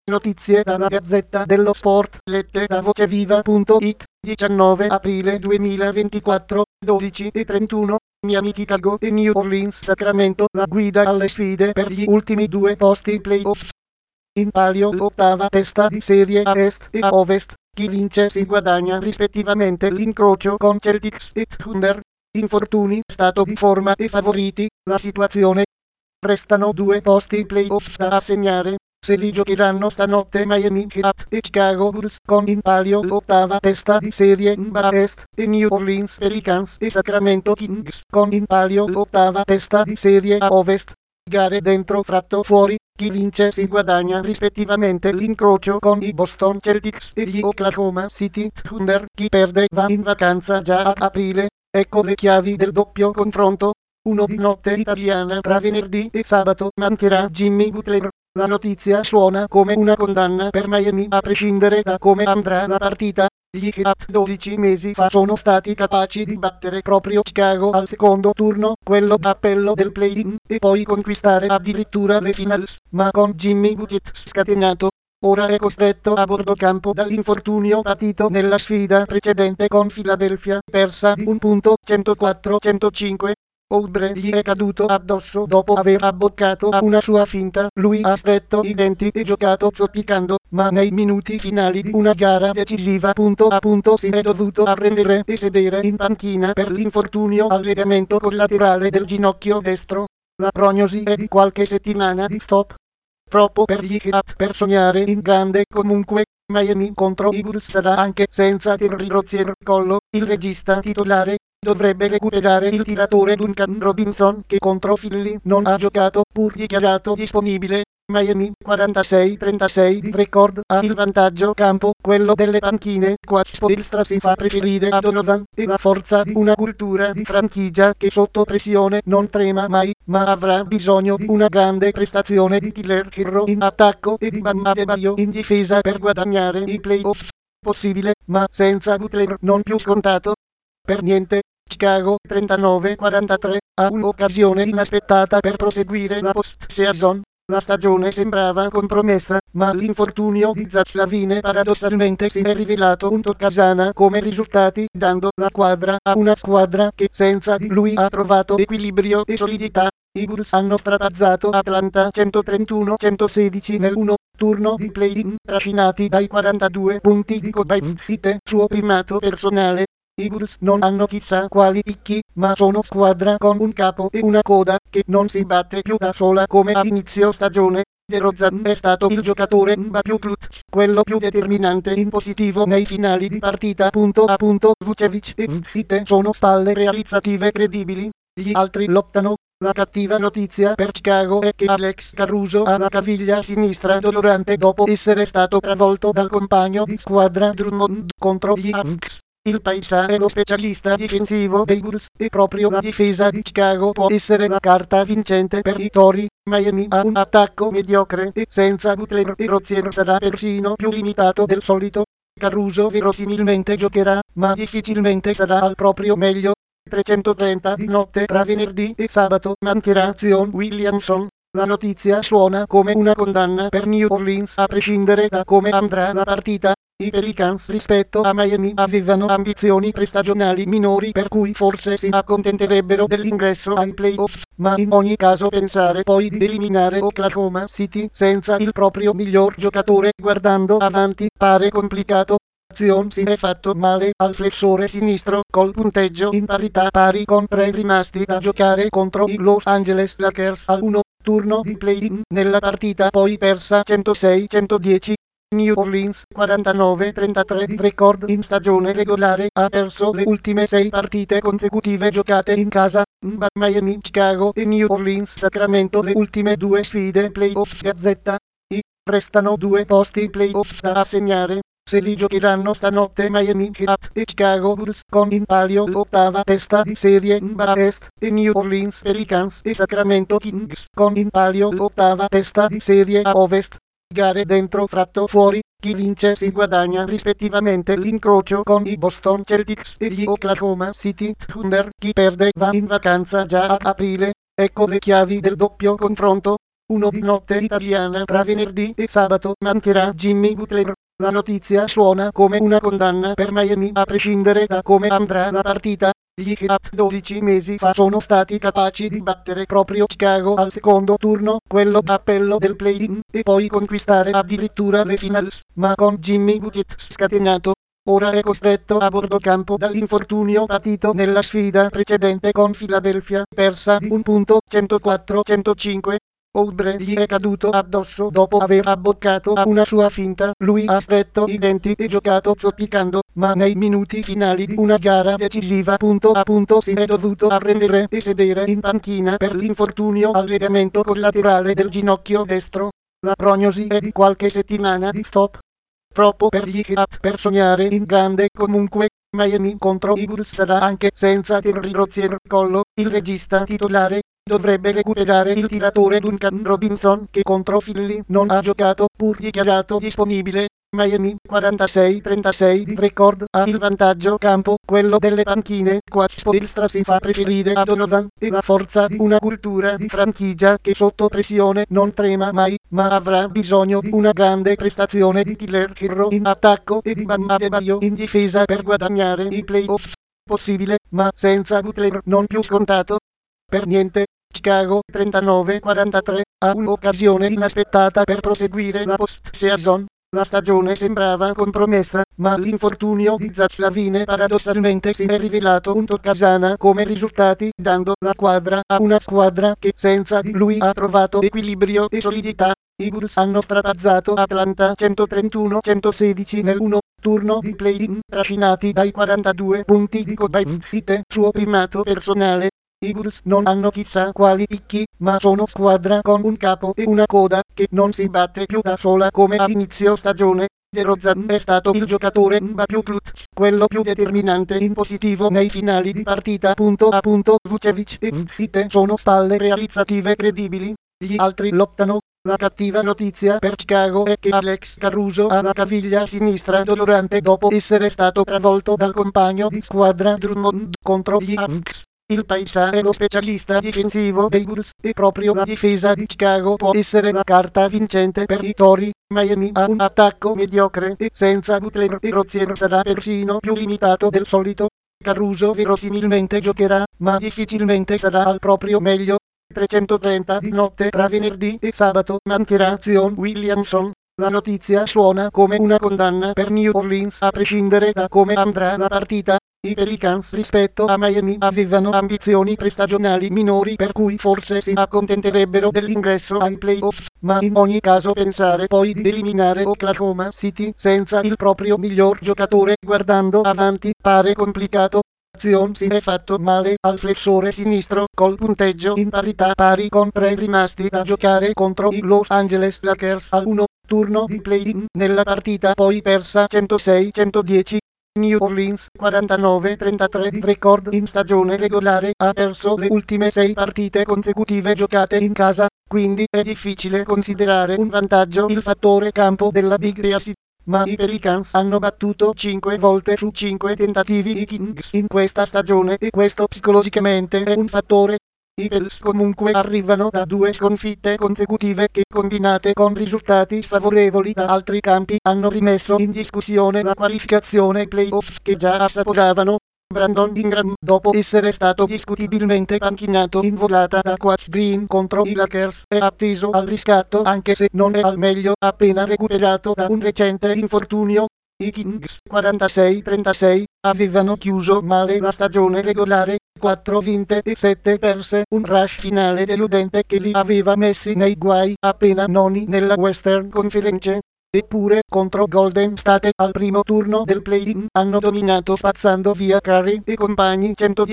Notizie dalla Gazzetta dello Sport, lette da voceviva.it, 19 aprile 2024, 12:31, Miami, Chicago e New Orleans, Sacramento, la guida alle sfide per gli ultimi due posti playoff. In palio l'ottava testa di serie a est e a ovest, chi vince si guadagna rispettivamente l'incrocio con Celtics e Thunder. Infortuni, stato di forma e favoriti, la situazione. Restano due posti playoff da assegnare. Se li giocheranno stanotte Miami Heat e Chicago Bulls, con in palio l'ottava testa di serie a est, e New Orleans Pelicans e Sacramento Kings, con in palio l'ottava testa di serie a ovest. Gare dentro fratto fuori, chi vince si guadagna rispettivamente l'incrocio con i Boston Celtics e gli Oklahoma City Thunder, chi perde va in vacanza già ad aprile. Ecco le chiavi del doppio confronto. 1 di notte italiana tra venerdì e sabato mancherà Jimmy Butler. La notizia suona come una condanna per Miami a prescindere da come andrà la partita. Gli Heat 12 mesi fa sono stati capaci di battere proprio Chicago al secondo turno, quello d'appello del play-in, e poi conquistare addirittura le finals, ma con Jimmy Butler scatenato. Ora è costretto a bordo campo dall'infortunio patito nella sfida precedente con Philadelphia, persa di un punto, 104-105. Oubre gli è caduto addosso dopo aver abboccato a una sua finta. Lui ha stretto i denti e giocato zoppicando, ma nei minuti finali di una gara decisiva punto a punto si è dovuto arrendere e sedere in panchina per l'infortunio al legamento collaterale del ginocchio destro. La prognosi è di qualche settimana di stop. Troppo per gli Heat per sognare in grande. Comunque, Miami contro i Bulls sarà anche senza Terry Rozier Collo, il regista titolare. Dovrebbe recuperare il tiratore Duncan Robinson che contro Philly non ha giocato, pur dichiarato disponibile. Miami 46-36 di record, ha il vantaggio campo, quello delle panchine. Qua Spoelstra si fa preferire a Donovan, e la forza di una cultura di franchigia che sotto pressione non trema mai, ma avrà bisogno di una grande prestazione di Tyler Herro in attacco e di Bam Adebayo in difesa per guadagnare i playoff. Possibile, ma senza Butler non più scontato. Per niente. Chicago 39-43 ha un'occasione inaspettata per proseguire la post-season. La stagione sembrava compromessa, ma l'infortunio di Zach LaVine paradossalmente si è rivelato un toccasana come risultati, dando la quadra a una squadra che senza di lui ha trovato equilibrio e solidità. I Bulls hanno strapazzato Atlanta 131-116 nel 1 turno di play-in, trascinati dai 42 punti di Kobe Bryant, suo primato personale. I Bulls non hanno chissà quali picchi, ma sono squadra con un capo e una coda che non si batte più da sola come a inizio stagione. DeRozan è stato il giocatore più clutch, quello più determinante in positivo nei finali di partita. Punto a punto, Vucevic e Vite sono spalle realizzative credibili. Gli altri lottano. La cattiva notizia per Chicago è che Alex Caruso ha la caviglia sinistra dolorante dopo essere stato travolto dal compagno di squadra Drummond contro gli Hawks. Il paisa è lo specialista difensivo dei Bulls, e proprio la difesa di Chicago può essere la carta vincente per i Tori. Miami ha un attacco mediocre e senza Butler e Rozier sarà persino più limitato del solito. Caruso verosimilmente giocherà, ma difficilmente sarà al proprio meglio. 330 di notte tra venerdì e sabato mancherà Zion Williamson. La notizia suona come una condanna per New Orleans a prescindere da come andrà la partita. I Pelicans rispetto a Miami avevano ambizioni prestagionali minori, per cui forse si accontenterebbero dell'ingresso ai playoff, ma in ogni caso pensare poi di eliminare Oklahoma City senza il proprio miglior giocatore guardando avanti pare complicato. Zion si è fatto male al flessore sinistro, col punteggio in parità pari con 3 rimasti da giocare contro i Los Angeles Lakers al 1 turno di play-in, nella partita poi persa 106-110. New Orleans 49-33 di record in stagione regolare, ha perso le ultime 6 partite consecutive giocate in casa. Miami, Chicago e New Orleans Sacramento le ultime 2 sfide playoff. Gazzetta. Restano 2 posti playoff da assegnare. Se li giocheranno stanotte Miami Heat e Chicago Bulls, con in palio l'ottava testa di serie a est, e New Orleans Pelicans e Sacramento Kings, con in palio l'ottava testa di serie a ovest. Gare dentro fratto fuori, chi vince si guadagna rispettivamente l'incrocio con i Boston Celtics e gli Oklahoma City Thunder, chi perde va in vacanza già ad aprile. Ecco le chiavi del doppio confronto. 1 di notte italiana tra venerdì e sabato mancherà Jimmy Butler. La notizia suona come una condanna per Miami a prescindere da come andrà la partita. Gli Heat 12 mesi fa sono stati capaci di battere proprio Chicago al secondo turno, quello d'appello del play-in, e poi conquistare addirittura le finals, ma con Jimmy Butler scatenato. Ora è costretto a bordo campo dall'infortunio patito nella sfida precedente con Philadelphia, persa di un punto 104-105. Oubre gli è caduto addosso dopo aver abboccato a una sua finta. Lui ha stretto i denti e giocato zoppicando, ma nei minuti finali di una gara decisiva punto a punto si è dovuto arrendere e sedere in panchina per l'infortunio al legamento collaterale del ginocchio destro. La prognosi è di qualche settimana di stop. Troppo per gli Heat per sognare in grande. Comunque, Miami contro i Bulls sarà anche senza Terry Rozier Collo, il regista titolare. Dovrebbe recuperare il tiratore Duncan Robinson che contro Philly non ha giocato pur dichiarato disponibile. Miami 46-36 di record ha il vantaggio campo, quello delle panchine. Qua Spoelstra si fa preferire a Donovan e la forza di una cultura di franchigia che sotto pressione non trema mai, ma avrà bisogno di una grande prestazione di Tyler Herro in attacco e di Bam Adebayo in difesa per guadagnare i playoff. Possibile, ma senza Butler non più scontato. Per niente. Chicago 39-43 ha un'occasione inaspettata per proseguire la post-season. La stagione sembrava compromessa, ma l'infortunio di Zach LaVine paradossalmente si è rivelato un toccasana come risultati, dando la quadra a una squadra che senza di lui ha trovato equilibrio e solidità. I Bulls hanno strapazzato Atlanta 131-116 nel turno di play-in, trascinati dai 42 punti di Kobe Bryant, suo primato personale. I Bulls non hanno chissà quali picchi, ma sono squadra con un capo e una coda che non si batte più da sola come a inizio stagione. DeRozan è stato il giocatore più clutch, quello più determinante in positivo nei finali di partita. Punto a punto Vucevic e Vite sono spalle realizzative credibili. Gli altri lottano. La cattiva notizia per Chicago è che Alex Caruso ha la caviglia sinistra dolorante dopo essere stato travolto dal compagno di squadra Drummond contro gli Hawks. Il paisa è lo specialista difensivo dei Bulls e proprio la difesa di Chicago può essere la carta vincente per i Tori. Miami ha un attacco mediocre e senza Butler e Rozier sarà persino più limitato del solito. Caruso verosimilmente giocherà, ma difficilmente sarà al proprio meglio. 330 di notte tra venerdì e sabato mancherà Zion Williamson. La notizia suona come una condanna per New Orleans a prescindere da come andrà la partita. I Pelicans rispetto a Miami avevano ambizioni prestagionali minori per cui forse si accontenterebbero dell'ingresso ai playoff, ma in ogni caso pensare poi di eliminare Oklahoma City senza il proprio miglior giocatore guardando avanti pare complicato. Zion si è fatto male al flessore sinistro col punteggio in parità pari con 3 rimasti da giocare contro i Los Angeles Lakers al turno di play-in nella partita poi persa 106-110. New Orleans 49-33 di record in stagione regolare ha perso le ultime 6 partite consecutive giocate in casa, quindi è difficile considerare un vantaggio il fattore campo della Big East. Ma i Pelicans hanno battuto 5 volte su 5 tentativi i Kings in questa stagione e questo psicologicamente è un fattore. I Pels comunque arrivano da 2 sconfitte consecutive che combinate con risultati sfavorevoli da altri campi hanno rimesso in discussione la qualificazione playoff che già assaporavano. Brandon Ingram, dopo essere stato discutibilmente panchinato in volata da Coach Green contro i Lakers, è atteso al riscatto anche se non è al meglio appena recuperato da un recente infortunio. I Kings 46-36 avevano chiuso male la stagione regolare, 4 vinte e 7 perse, un rush finale deludente che li aveva messi nei guai, appena noni nella Western Conference. Eppure, contro Golden State al primo turno del play-in hanno dominato spazzando via Curry e compagni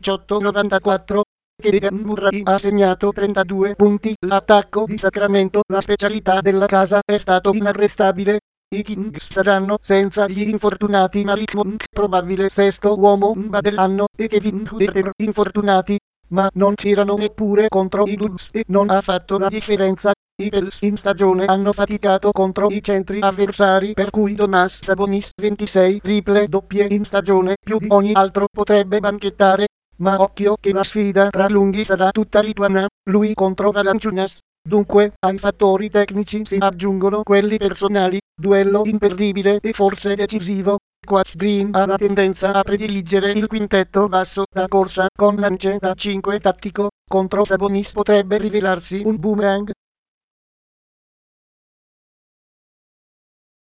118-94. Keegan Murray ha segnato 32 punti. L'attacco di Sacramento, la specialità della casa, è stato inarrestabile. I Kings saranno senza gli infortunati Malik Monk, probabile sesto uomo dell'anno, e Kevin Huerter, infortunati. Ma non c'erano neppure contro i Bulls e non ha fatto la differenza. I Pels in stagione hanno faticato contro i centri avversari per cui Domas Sabonis 26 triple doppie in stagione più di ogni altro potrebbe banchettare. Ma occhio che la sfida tra lunghi sarà tutta lituana, lui contro Valanciunas. Dunque, ai fattori tecnici si aggiungono quelli personali, duello imperdibile e forse decisivo. Quach Green ha la tendenza a prediligere il quintetto basso da corsa con lance da 5 tattico, contro Sabonis potrebbe rivelarsi un boomerang.